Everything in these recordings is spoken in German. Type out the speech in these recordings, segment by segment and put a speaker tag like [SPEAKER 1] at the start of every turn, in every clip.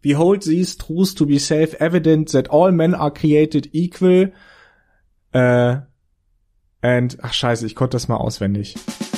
[SPEAKER 1] We hold these truths to be self-evident that all men are created equal. Ach scheiße, ich konnte das mal auswendig.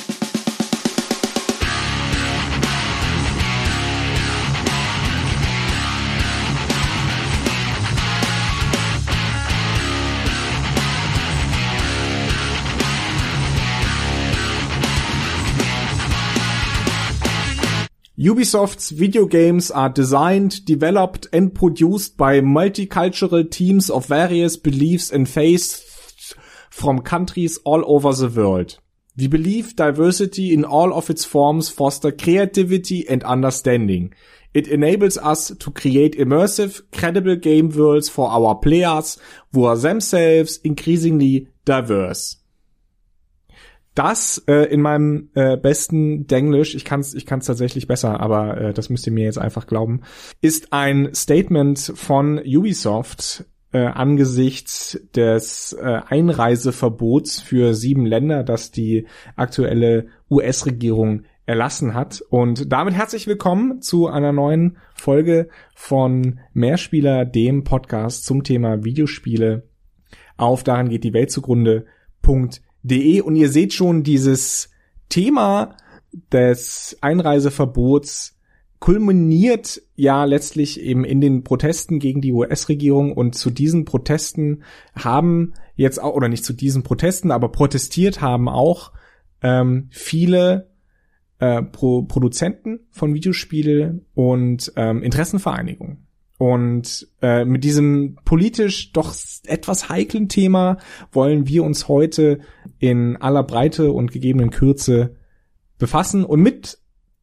[SPEAKER 1] Ubisoft's video games are designed, developed and produced by multicultural teams of various beliefs and faiths from countries all over the world. We believe diversity in all of its forms foster creativity and understanding. It enables us to create immersive, credible game worlds for our players who are themselves increasingly diverse. Das in meinem besten Denglisch, ich kann's tatsächlich besser, aber das müsst ihr mir jetzt einfach glauben, ist ein Statement von Ubisoft angesichts des Einreiseverbots für 7 Länder, das die aktuelle US-Regierung erlassen hat. Und damit herzlich willkommen zu einer neuen Folge von Mehrspieler, dem Podcast zum Thema Videospiele auf daran geht die Welt zugrunde.de. Und ihr seht schon, dieses Thema des Einreiseverbots kulminiert ja letztlich eben in den Protesten gegen die US-Regierung, und zu diesen Protesten haben jetzt auch, oder nicht zu diesen Protesten, aber protestiert haben auch viele Produzenten von Videospielen und Interessenvereinigungen. Und mit diesem politisch doch etwas heiklen Thema wollen wir uns heute in aller Breite und gegebenen Kürze befassen. Und mit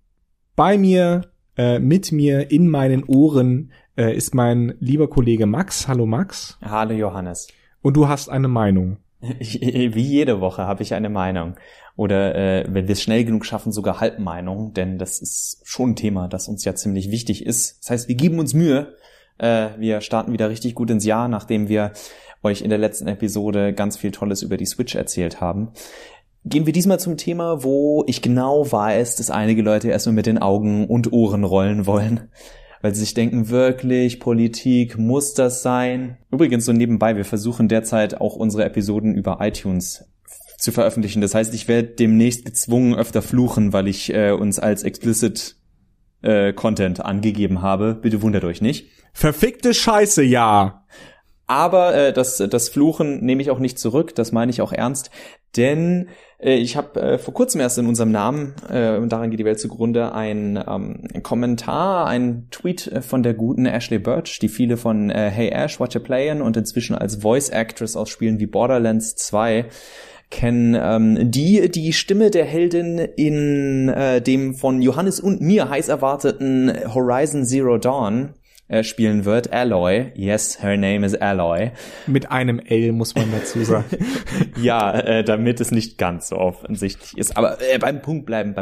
[SPEAKER 1] mir in meinen Ohren ist mein lieber Kollege Max. Hallo Max.
[SPEAKER 2] Hallo Johannes.
[SPEAKER 1] Und du hast eine Meinung.
[SPEAKER 2] Wie jede Woche habe ich eine Meinung. Oder wenn wir es schnell genug schaffen, sogar Halbmeinung, denn das ist schon ein Thema, das uns ja ziemlich wichtig ist. Das heißt, wir geben uns Mühe. Wir starten wieder richtig gut ins Jahr, nachdem wir euch in der letzten Episode ganz viel Tolles über die Switch erzählt haben. Gehen wir diesmal zum Thema, wo ich genau weiß, dass einige Leute erstmal mit den Augen und Ohren rollen wollen, weil sie sich denken, wirklich, Politik, muss das sein? Übrigens so nebenbei, wir versuchen derzeit auch unsere Episoden über iTunes zu veröffentlichen. Das heißt, ich werde demnächst gezwungen, öfter fluchen, weil ich uns als explicit Content angegeben habe. Bitte wundert euch nicht.
[SPEAKER 1] Verfickte Scheiße, ja.
[SPEAKER 2] Aber das Fluchen nehme ich auch nicht zurück, das meine ich auch ernst, denn ich habe vor kurzem erst in unserem Namen, daran geht die Welt zugrunde, ein Kommentar, ein Tweet von der guten Ashley Birch, die viele von Hey Ash, What You Playin' und inzwischen als Voice Actress aus Spielen wie Borderlands 2 kennen, die Stimme der Heldin in dem von Johannes und mir heiß erwarteten Horizon Zero Dawn spielen wird, Aloy. Yes, her name is Aloy.
[SPEAKER 1] Mit einem L, muss man dazu sagen.
[SPEAKER 2] Ja, damit es nicht ganz so offensichtlich ist. Aber beim Punkt bleiben.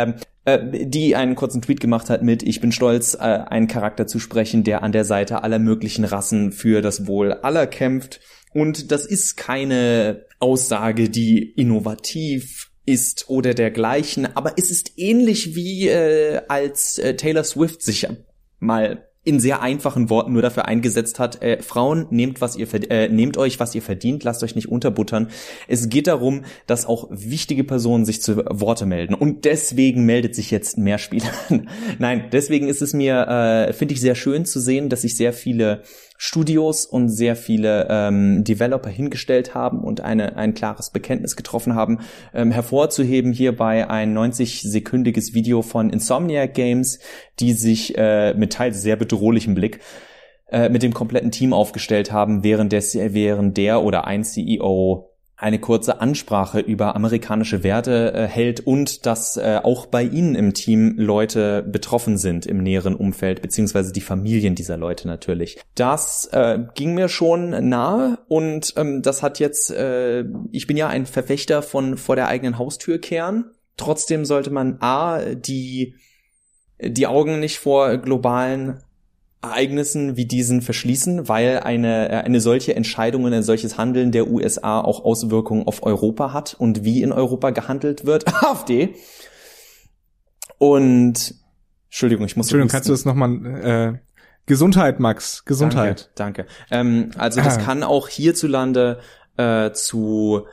[SPEAKER 2] Die einen kurzen Tweet gemacht hat mit: Ich bin stolz, einen Charakter zu sprechen, der an der Seite aller möglichen Rassen für das Wohl aller kämpft. Und das ist keine Aussage, die innovativ ist oder dergleichen, aber es ist ähnlich wie als Taylor Swift sich mal in sehr einfachen Worten nur dafür eingesetzt hat, Frauen, nehmt euch, was ihr verdient, lasst euch nicht unterbuttern. Es geht darum, dass auch wichtige Personen sich zu Worte melden. Und deswegen meldet sich jetzt ein Mehrspieler. Nein, deswegen ist es mir, finde ich, sehr schön zu sehen, dass sich sehr viele Studios und sehr viele Developer hingestellt haben und ein klares Bekenntnis getroffen haben. Hervorzuheben hierbei ein 90-sekündiges Video von Insomniac Games, die sich mit teils sehr bedrohlichem Blick mit dem kompletten Team aufgestellt haben, während der oder ein CEO eine kurze Ansprache über amerikanische Werte hält und dass auch bei ihnen im Team Leute betroffen sind im näheren Umfeld, beziehungsweise die Familien dieser Leute natürlich. Das ging mir schon nahe und das hat jetzt, ich bin ja ein Verfechter von vor der eigenen Haustür kehren. Trotzdem sollte man die Augen nicht vor globalen Ereignissen wie diesen verschließen, weil eine solche Entscheidung und ein solches Handeln der USA auch Auswirkungen auf Europa hat und wie in Europa gehandelt wird. AfD. Und Entschuldigung,
[SPEAKER 1] kannst du das nochmal Gesundheit, Max, Gesundheit.
[SPEAKER 2] Danke. Also das kann auch hierzulande zu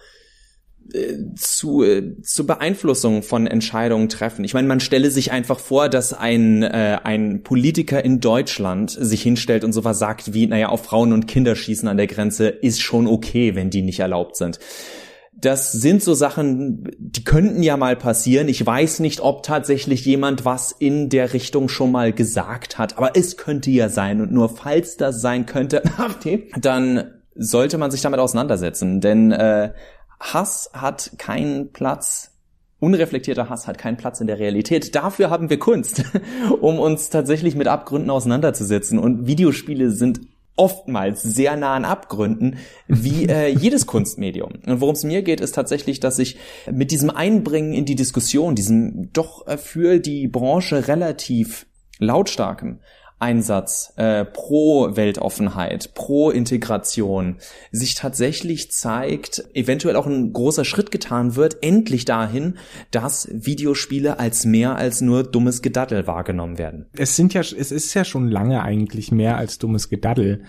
[SPEAKER 2] Beeinflussung von Entscheidungen treffen. Ich meine, man stelle sich einfach vor, dass ein Politiker in Deutschland sich hinstellt und sowas sagt wie, naja, auf Frauen und Kinder schießen an der Grenze ist schon okay, wenn die nicht erlaubt sind. Das sind so Sachen, die könnten ja mal passieren. Ich weiß nicht, ob tatsächlich jemand was in der Richtung schon mal gesagt hat, aber es könnte ja sein. Und nur falls das sein könnte, dann sollte man sich damit auseinandersetzen. Denn Hass hat keinen Platz, unreflektierter Hass hat keinen Platz in der Realität. Dafür haben wir Kunst, um uns tatsächlich mit Abgründen auseinanderzusetzen. Und Videospiele sind oftmals sehr nah an Abgründen, wie jedes Kunstmedium. Und worum es mir geht, ist tatsächlich, dass ich mit diesem Einbringen in die Diskussion, diesem doch für die Branche relativ lautstarkem Einsatz pro Weltoffenheit, pro Integration sich tatsächlich zeigt, eventuell auch ein großer Schritt getan wird, endlich dahin, dass Videospiele als mehr als nur dummes Gedaddel wahrgenommen werden.
[SPEAKER 1] Es ist ja schon lange eigentlich mehr als dummes Gedaddel,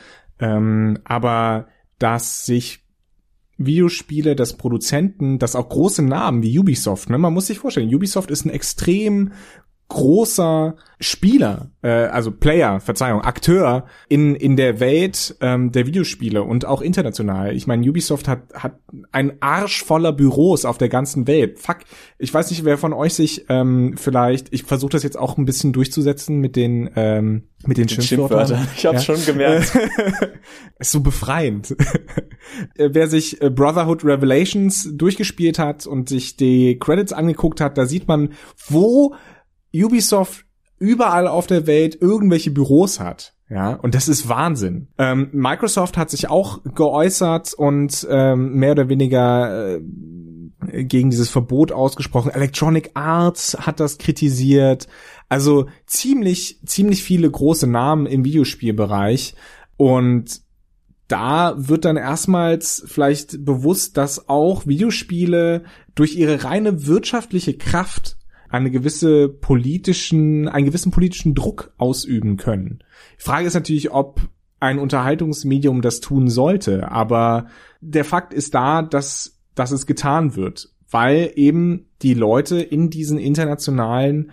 [SPEAKER 1] aber dass sich Videospiele, dass Produzenten, dass auch große Namen wie Ubisoft, ne, man muss sich vorstellen, Ubisoft ist ein extrem großer Spieler, Akteur in der Welt der Videospiele und auch international. Ich meine, Ubisoft hat einen Arsch voller Büros auf der ganzen Welt. Fuck, ich weiß nicht, wer von euch sich vielleicht, ich versuche das jetzt auch ein bisschen durchzusetzen mit den Schimpfwörtern.
[SPEAKER 2] Ich hab's schon gemerkt.
[SPEAKER 1] Ist so befreiend. Wer sich Brotherhood Revelations durchgespielt hat und sich die Credits angeguckt hat, da sieht man, wo Ubisoft überall auf der Welt irgendwelche Büros hat, ja, und das ist Wahnsinn. Microsoft hat sich auch geäußert und mehr oder weniger gegen dieses Verbot ausgesprochen. Electronic Arts hat das kritisiert. Also ziemlich viele große Namen im Videospielbereich, und da wird dann erstmals vielleicht bewusst, dass auch Videospiele durch ihre reine wirtschaftliche Kraft einen gewissen politischen Druck ausüben können. Die Frage ist natürlich, ob ein Unterhaltungsmedium das tun sollte, aber der Fakt ist da, dass es getan wird, weil eben die Leute in diesen international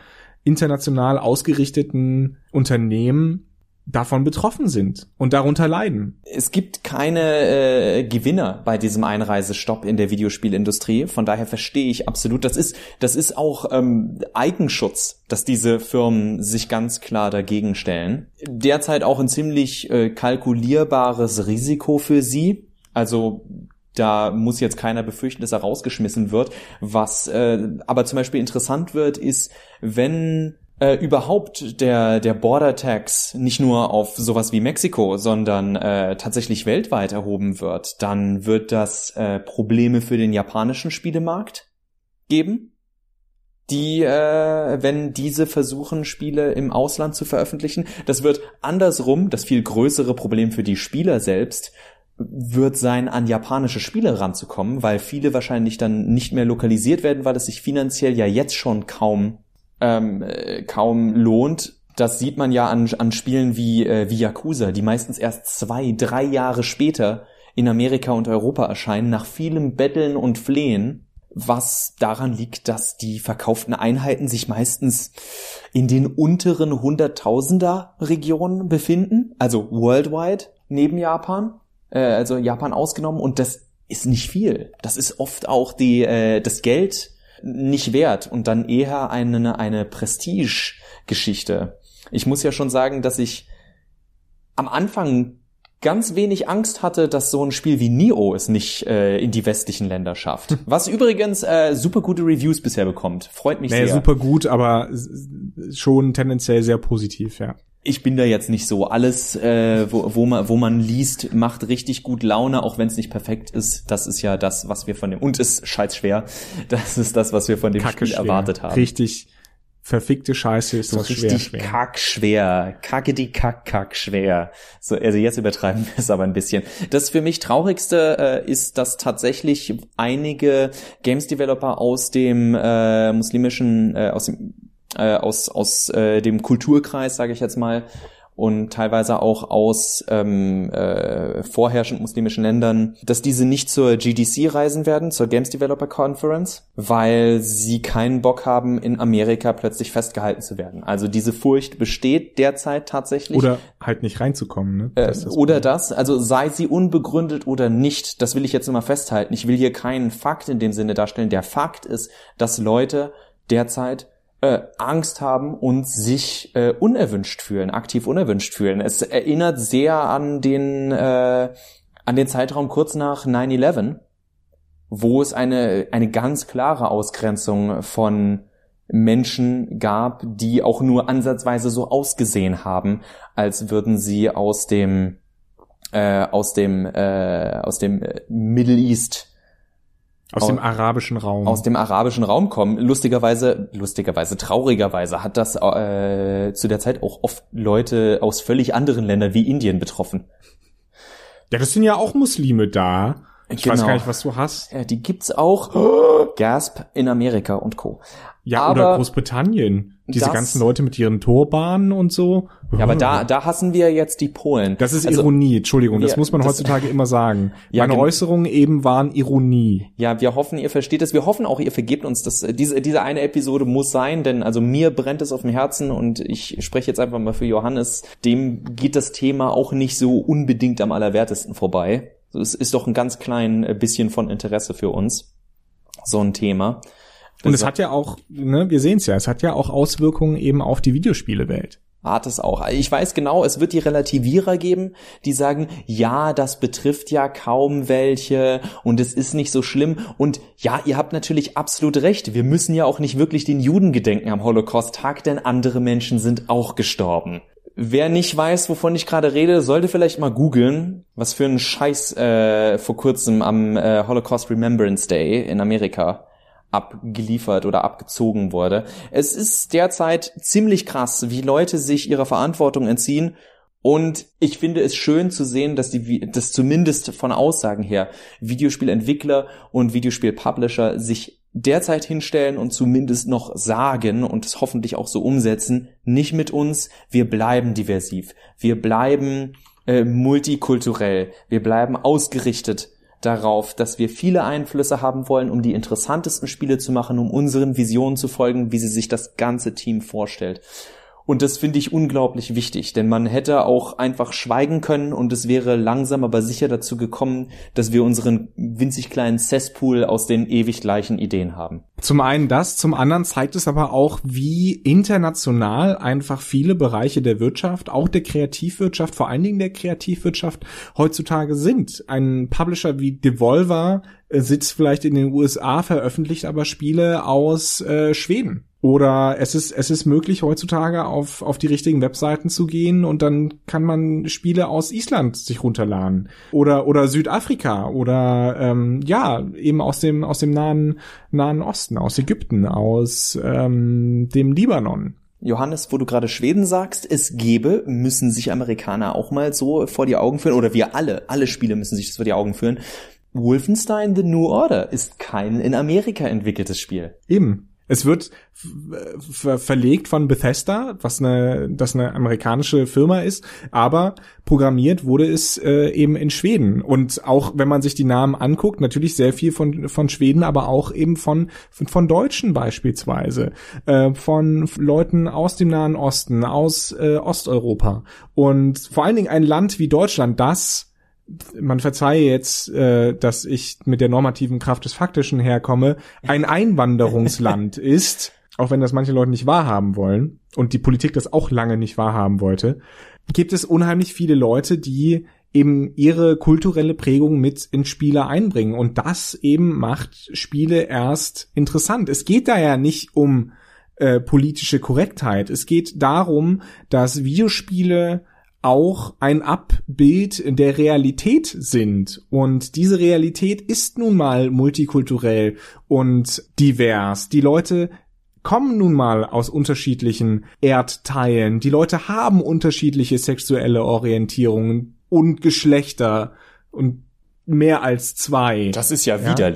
[SPEAKER 1] ausgerichteten Unternehmen davon betroffen sind und darunter leiden.
[SPEAKER 2] Es gibt keine Gewinner bei diesem Einreisestopp in der Videospielindustrie. Von daher verstehe ich absolut, das ist auch Eigenschutz, dass diese Firmen sich ganz klar dagegen stellen. Derzeit auch ein ziemlich kalkulierbares Risiko für sie. Also da muss jetzt keiner befürchten, dass er rausgeschmissen wird. Was aber zum Beispiel interessant wird, ist, wenn überhaupt der Border Tax nicht nur auf sowas wie Mexiko, sondern tatsächlich weltweit erhoben wird, dann wird das Probleme für den japanischen Spielemarkt geben, die, wenn diese versuchen, Spiele im Ausland zu veröffentlichen. Das wird andersrum, das viel größere Problem für die Spieler selbst wird sein, an japanische Spiele ranzukommen, weil viele wahrscheinlich dann nicht mehr lokalisiert werden, weil es sich finanziell ja jetzt schon kaum lohnt. Das sieht man ja an Spielen wie Yakuza, die meistens erst 2-3 Jahre später in Amerika und Europa erscheinen, nach vielem Betteln und Flehen, was daran liegt, dass die verkauften Einheiten sich meistens in den unteren 100.000er-Regionen befinden, also worldwide, neben Japan, also Japan ausgenommen, und das ist nicht viel. Das ist oft auch das Geld nicht wert und dann eher eine Prestige-Geschichte. Ich muss ja schon sagen, dass ich am Anfang ganz wenig Angst hatte, dass so ein Spiel wie Nioh es nicht in die westlichen Länder schafft. Was übrigens super gute Reviews bisher bekommt. Freut mich sehr.
[SPEAKER 1] Super gut, aber schon tendenziell sehr positiv, ja.
[SPEAKER 2] Ich bin da jetzt nicht so. Alles, wo man liest, macht richtig gut Laune, auch wenn es nicht perfekt ist. Das ist ja das, was wir von dem, und ist scheiß schwer. Das ist das, was wir von dem Spiel erwartet haben.
[SPEAKER 1] Richtig verfickte Scheiße ist
[SPEAKER 2] so
[SPEAKER 1] das
[SPEAKER 2] richtig
[SPEAKER 1] schwer.
[SPEAKER 2] Kackschwer. Kack-schwer. So, also jetzt übertreiben wir es aber ein bisschen. Das für mich Traurigste ist, dass tatsächlich einige Games-Developer aus dem muslimischen, aus dem Kulturkreis, sage ich jetzt mal, und teilweise auch aus vorherrschend muslimischen Ländern, dass diese nicht zur GDC reisen werden, zur Games Developer Conference, weil sie keinen Bock haben, in Amerika plötzlich festgehalten zu werden. Also diese Furcht besteht derzeit tatsächlich.
[SPEAKER 1] Oder halt nicht reinzukommen, ne?
[SPEAKER 2] Also sei sie unbegründet oder nicht, das will ich jetzt immer festhalten. Ich will hier keinen Fakt in dem Sinne darstellen. Der Fakt ist, dass Leute derzeit Angst haben und sich unerwünscht fühlen, aktiv unerwünscht fühlen. Es erinnert sehr an den Zeitraum kurz nach 9/11, wo es eine ganz klare Ausgrenzung von Menschen gab, die auch nur ansatzweise so ausgesehen haben, als würden sie aus dem Middle East,
[SPEAKER 1] aus dem arabischen Raum.
[SPEAKER 2] Aus dem arabischen Raum kommen. Lustigerweise, traurigerweise hat das zu der Zeit auch oft Leute aus völlig anderen Ländern wie Indien betroffen.
[SPEAKER 1] Ja, das sind ja auch Muslime da. Ich weiß gar nicht, was du hast.
[SPEAKER 2] Ja, die gibt's auch. Gasp in Amerika und Co.
[SPEAKER 1] Ja, aber oder Großbritannien. Diese ganzen Leute mit ihren Turbanen und so.
[SPEAKER 2] Ja, aber da hassen wir jetzt die Polen.
[SPEAKER 1] Das ist Ironie, Entschuldigung, das muss man heutzutage immer sagen. Ja, meine Äußerungen eben waren Ironie.
[SPEAKER 2] Ja, wir hoffen, ihr versteht es. Wir hoffen auch, ihr vergebt uns das. Diese eine Episode muss sein, denn also mir brennt es auf dem Herzen und ich spreche jetzt einfach mal für Johannes. Dem geht das Thema auch nicht so unbedingt am allerwertesten vorbei. Es ist doch ein ganz klein bisschen von Interesse für uns, so ein Thema.
[SPEAKER 1] Und es hat ja auch, ne, wir sehen es ja, es hat ja auch Auswirkungen eben auf die Videospielewelt.
[SPEAKER 2] Hat es auch. Ich weiß genau, es wird die Relativierer geben, die sagen, ja, das betrifft ja kaum welche und es ist nicht so schlimm. Und ja, ihr habt natürlich absolut recht. Wir müssen ja auch nicht wirklich den Juden gedenken am Holocaust-Tag, denn andere Menschen sind auch gestorben. Wer nicht weiß, wovon ich gerade rede, sollte vielleicht mal googeln, was für ein Scheiß vor kurzem am Holocaust Remembrance Day in Amerika abgeliefert oder abgezogen wurde. Es ist derzeit ziemlich krass, wie Leute sich ihrer Verantwortung entziehen. Und ich finde es schön zu sehen, dass das zumindest von Aussagen her Videospielentwickler und Videospielpublisher sich derzeit hinstellen und zumindest noch sagen und es hoffentlich auch so umsetzen, nicht mit uns, wir bleiben diversiv, wir bleiben multikulturell, wir bleiben ausgerichtet darauf, dass wir viele Einflüsse haben wollen, um die interessantesten Spiele zu machen, um unseren Visionen zu folgen, wie sie sich das ganze Team vorstellt. Und das finde ich unglaublich wichtig, denn man hätte auch einfach schweigen können und es wäre langsam aber sicher dazu gekommen, dass wir unseren winzig kleinen Cesspool aus den ewig gleichen Ideen haben.
[SPEAKER 1] Zum einen das, zum anderen zeigt es aber auch, wie international einfach viele Bereiche der Wirtschaft, auch der Kreativwirtschaft, vor allen Dingen der Kreativwirtschaft heutzutage sind. Ein Publisher wie Devolver sitzt vielleicht in den USA, veröffentlicht aber Spiele aus Schweden. Oder es ist möglich, heutzutage auf die richtigen Webseiten zu gehen und dann kann man Spiele aus Island sich runterladen. Oder Südafrika oder eben aus dem Nahen Osten, aus Ägypten, aus dem Libanon.
[SPEAKER 2] Johannes, wo du gerade Schweden sagst, müssen sich Amerikaner auch mal so vor die Augen führen, oder wir alle Spiele müssen sich das vor die Augen führen. Wolfenstein The New Order ist kein in Amerika entwickeltes Spiel.
[SPEAKER 1] Eben. Es wird verlegt von Bethesda, das eine amerikanische Firma ist, aber programmiert wurde es eben in Schweden. Und auch wenn man sich die Namen anguckt, natürlich sehr viel von Schweden, aber auch eben von Deutschen beispielsweise, von Leuten aus dem Nahen Osten, aus Osteuropa. Und vor allen Dingen ein Land wie Deutschland, man verzeihe jetzt, dass ich mit der normativen Kraft des Faktischen herkomme, ein Einwanderungsland ist, auch wenn das manche Leute nicht wahrhaben wollen und die Politik das auch lange nicht wahrhaben wollte, gibt es unheimlich viele Leute, die eben ihre kulturelle Prägung mit in Spiele einbringen. Und das eben macht Spiele erst interessant. Es geht da ja nicht um politische Korrektheit. Es geht darum, dass Videospiele auch ein Abbild der Realität sind. Und diese Realität ist nun mal multikulturell und divers. Die Leute kommen nun mal aus unterschiedlichen Erdteilen. Die Leute haben unterschiedliche sexuelle Orientierungen und Geschlechter und mehr als 2.
[SPEAKER 2] Das ist ja widerlich.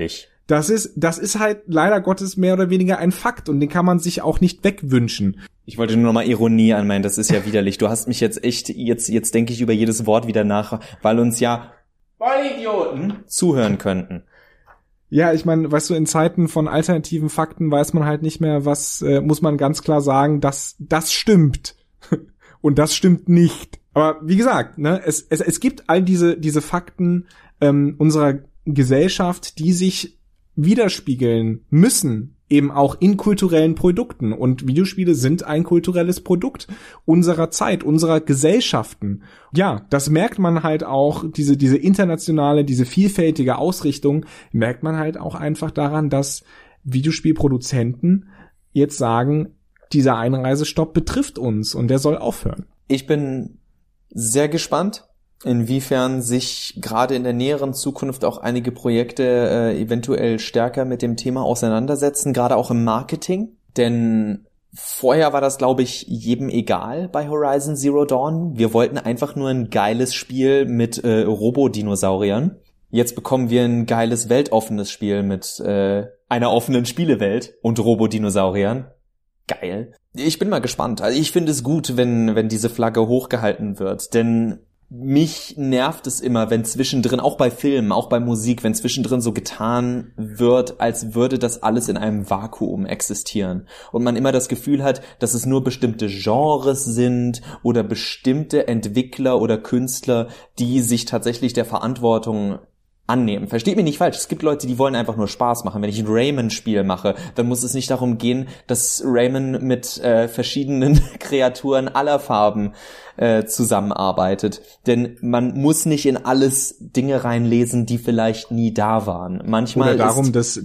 [SPEAKER 1] Das ist halt leider Gottes mehr oder weniger ein Fakt und den kann man sich auch nicht wegwünschen.
[SPEAKER 2] Ich wollte nur noch mal Ironie anmeinen, das ist ja widerlich. Du hast mich jetzt echt, jetzt denke ich über jedes Wort wieder nach, weil uns ja Vollidioten zuhören könnten.
[SPEAKER 1] Ja, ich meine, weißt du, in Zeiten von alternativen Fakten weiß man halt nicht mehr, was, muss man ganz klar sagen, das stimmt. Und das stimmt nicht. Aber wie gesagt, ne, es gibt all diese Fakten unserer Gesellschaft, die sich widerspiegeln müssen, eben auch in kulturellen Produkten. Und Videospiele sind ein kulturelles Produkt unserer Zeit, unserer Gesellschaften. Ja, das merkt man halt auch, diese internationale, diese vielfältige Ausrichtung, merkt man halt auch einfach daran, dass Videospielproduzenten jetzt sagen, dieser Einreisestopp betrifft uns und der soll aufhören.
[SPEAKER 2] Ich bin sehr gespannt, inwiefern sich gerade in der näheren Zukunft auch einige Projekte eventuell stärker mit dem Thema auseinandersetzen, gerade auch im Marketing. Denn vorher war das, glaube ich, jedem egal bei Horizon Zero Dawn. Wir wollten einfach nur ein geiles Spiel mit Robodinosauriern. Jetzt bekommen wir ein geiles, weltoffenes Spiel mit einer offenen Spielewelt und Robodinosauriern. Geil. Ich bin mal gespannt. Also ich finde es gut, wenn diese Flagge hochgehalten wird, denn mich nervt es immer, wenn zwischendrin, auch bei Filmen, auch bei Musik, wenn zwischendrin so getan wird, als würde das alles in einem Vakuum existieren. Und man immer das Gefühl hat, dass es nur bestimmte Genres sind oder bestimmte Entwickler oder Künstler, die sich tatsächlich der Verantwortung annehmen. Versteht mich nicht falsch, es gibt Leute, die wollen einfach nur Spaß machen. Wenn ich ein Rayman-Spiel mache, dann muss es nicht darum gehen, dass Rayman mit verschiedenen Kreaturen aller Farben zusammenarbeitet. Denn man muss nicht in alles Dinge reinlesen, die vielleicht nie da waren. Manchmal
[SPEAKER 1] oder darum, dass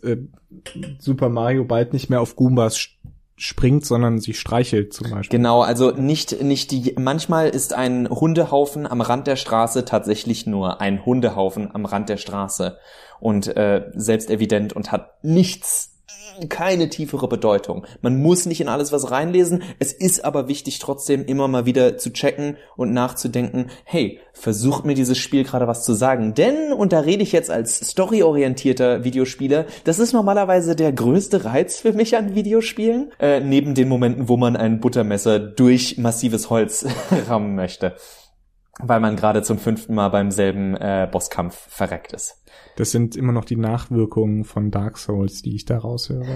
[SPEAKER 1] Super Mario bald nicht mehr auf Goombas springt, sondern sie streichelt zum Beispiel.
[SPEAKER 2] Genau, also manchmal ist ein Hundehaufen am Rand der Straße tatsächlich nur ein Hundehaufen am Rand der Straße und selbstevident und hat keine tiefere Bedeutung. Man muss nicht in alles was reinlesen, es ist aber wichtig trotzdem immer mal wieder zu checken und nachzudenken, hey, versucht mir dieses Spiel gerade was zu sagen, denn, und da rede ich jetzt als storyorientierter Videospieler, das ist normalerweise der größte Reiz für mich an Videospielen, neben den Momenten, wo man ein Buttermesser durch massives Holz rammen möchte, weil man gerade zum 5. Mal beim selben Bosskampf verreckt ist.
[SPEAKER 1] Das sind immer noch die Nachwirkungen von Dark Souls, die ich da raushöre.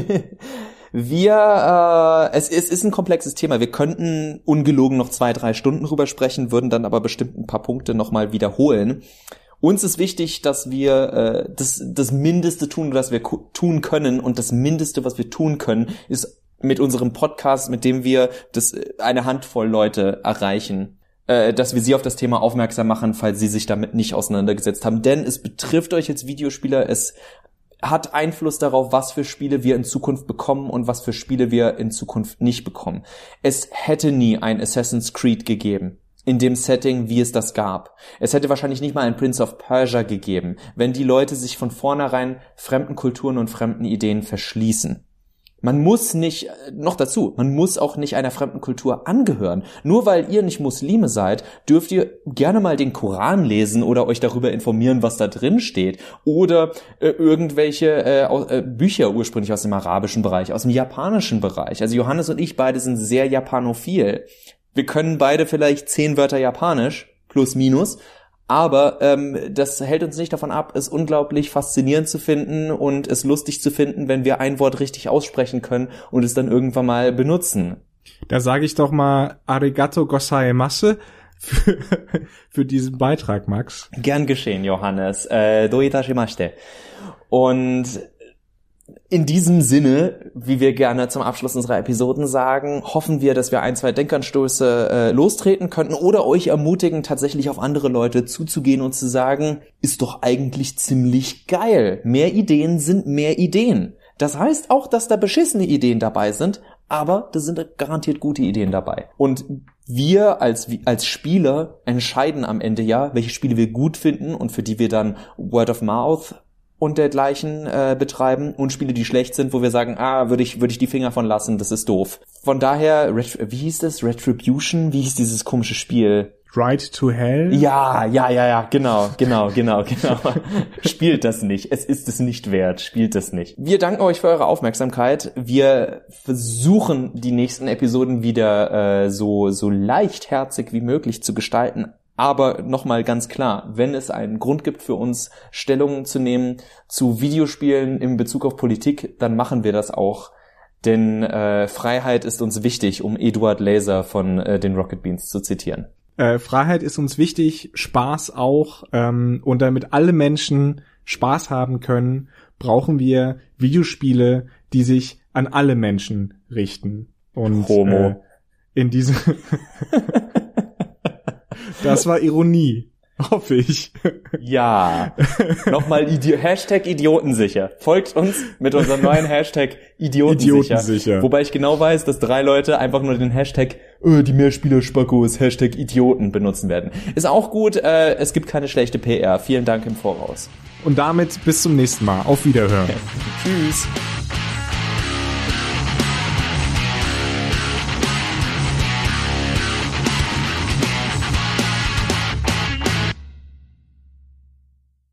[SPEAKER 2] Es ist ein komplexes Thema. Wir könnten ungelogen noch 2-3 Stunden drüber sprechen, würden dann aber bestimmt ein paar Punkte nochmal wiederholen. Uns ist wichtig, dass wir das Mindeste tun, was wir tun können. Und das Mindeste, was wir tun können, ist mit unserem Podcast, mit dem wir eine Handvoll Leute erreichen, dass wir sie auf das Thema aufmerksam machen, falls sie sich damit nicht auseinandergesetzt haben. Denn es betrifft euch als Videospieler, es hat Einfluss darauf, was für Spiele wir in Zukunft bekommen und was für Spiele wir in Zukunft nicht bekommen. Es hätte nie ein Assassin's Creed gegeben, in dem Setting, wie es das gab. Es hätte wahrscheinlich nicht mal ein Prince of Persia gegeben, wenn die Leute sich von vornherein fremden Kulturen und fremden Ideen verschließen. Man muss nicht, noch dazu, man muss auch nicht einer fremden Kultur angehören. Nur weil ihr nicht Muslime seid, dürft ihr gerne mal den Koran lesen oder euch darüber informieren, was da drin steht. Oder irgendwelche Bücher ursprünglich aus dem arabischen Bereich, aus dem japanischen Bereich. Also Johannes und ich beide sind sehr japanophil. Wir können beide vielleicht 10 Wörter Japanisch, plus minus. Aber das hält uns nicht davon ab, es unglaublich faszinierend zu finden und es lustig zu finden, wenn wir ein Wort richtig aussprechen können und es dann irgendwann mal benutzen.
[SPEAKER 1] Da sage ich doch mal Arigato gozaimasu für diesen Beitrag, Max.
[SPEAKER 2] Gern geschehen, Johannes. Do itashimashite. Und in diesem Sinne, wie wir gerne zum Abschluss unserer Episoden sagen, hoffen wir, dass wir 1-2 Denkanstöße lostreten könnten oder euch ermutigen, tatsächlich auf andere Leute zuzugehen und zu sagen, ist doch eigentlich ziemlich geil. Mehr Ideen sind mehr Ideen. Das heißt auch, dass da beschissene Ideen dabei sind, aber da sind garantiert gute Ideen dabei. Und wir als Spieler entscheiden am Ende ja, welche Spiele wir gut finden und für die wir dann Word of Mouth und dergleichen betreiben und Spiele, die schlecht sind, wo wir sagen, würde ich die Finger von lassen, das ist doof. Von daher, wie hieß das? Retribution? Wie hieß dieses komische Spiel?
[SPEAKER 1] Ride to Hell?
[SPEAKER 2] Ja, genau. Spielt das nicht. Es ist es nicht wert. Spielt das nicht. Wir danken euch für eure Aufmerksamkeit. Wir versuchen, die nächsten Episoden wieder so leichtherzig wie möglich zu gestalten. Aber nochmal ganz klar, wenn es einen Grund gibt für uns, Stellungen zu nehmen zu Videospielen in Bezug auf Politik, dann machen wir das auch. Denn Freiheit ist uns wichtig, um Eduard Laser von den Rocket Beans zu zitieren.
[SPEAKER 1] Freiheit ist uns wichtig, Spaß auch. Und damit alle Menschen Spaß haben können, brauchen wir Videospiele, die sich an alle Menschen richten. Und
[SPEAKER 2] Homo.
[SPEAKER 1] In diesem Das war Ironie, hoffe ich.
[SPEAKER 2] Ja. Nochmal Hashtag Idiotensicher. Folgt uns mit unserem neuen Hashtag Idiotensicher. Wobei ich genau weiß, dass 3 Leute einfach nur den Hashtag die Mehrspieler-Spackos, Hashtag Idioten benutzen werden. Ist auch gut, es gibt keine schlechte PR. Vielen Dank im Voraus.
[SPEAKER 1] Und damit bis zum nächsten Mal. Auf Wiederhören.
[SPEAKER 2] Tschüss.